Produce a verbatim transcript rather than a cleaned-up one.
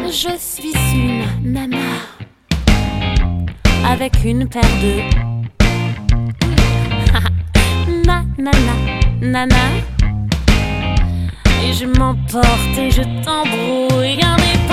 Je suis une nana avec une paire de na na na nana. Et je m'emporte et je t'embrouille. Regardez